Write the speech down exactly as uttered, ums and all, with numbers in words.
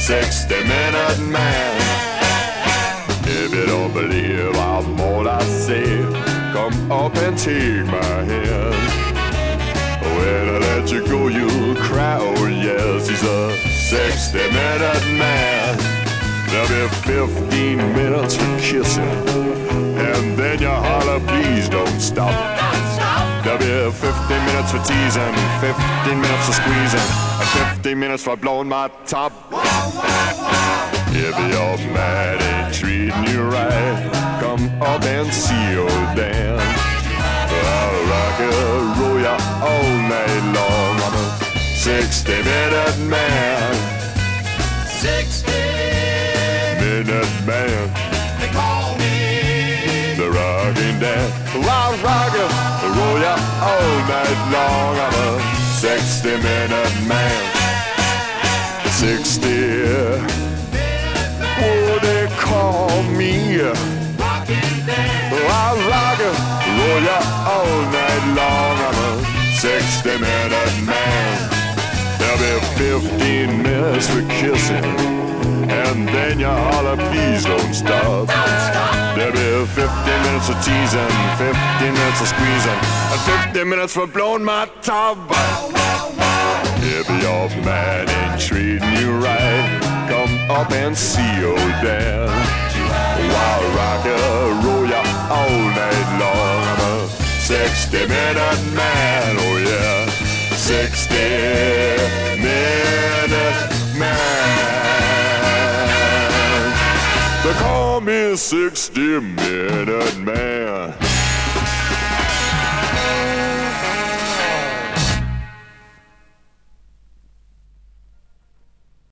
sixty minute man. If you don't believe I'm all I say, come up and take my hand. When I let you go, you'll cry, oh yes, he's a sixty minute man. There'll be fifteen minutes for kissing, and then you holler, please don't stop. There'll be fifteen minutes for teasing, fifteen minutes for squeezing, and fifteen minutes for blowing my top. If your man ain't treating you right, come up and see old Dan. I'll rock you, roll ya all night long. I'm a sixty minute man. Sixty Minute man. They call me The rocking Dan. I'll rock you, roll ya all night long. I'm a sixty minute man. Sixty. Oh, they call me Rockin' Dan. I'll rock you, roll ya all night long. I'm a sixty minute man. There'll be fifteen minutes for kissing, and then you holler, please don't stop. There'll be fifteen minutes for teasing, fifteen minutes for squeezing, and fifteen minutes for blowing my top. If your man ain't treating you right, come up and see old Dan. I'll rock ya, roll ya all night long. I'm a sixty minute man, oh yeah, sixty minute man. They call me sixty minute man.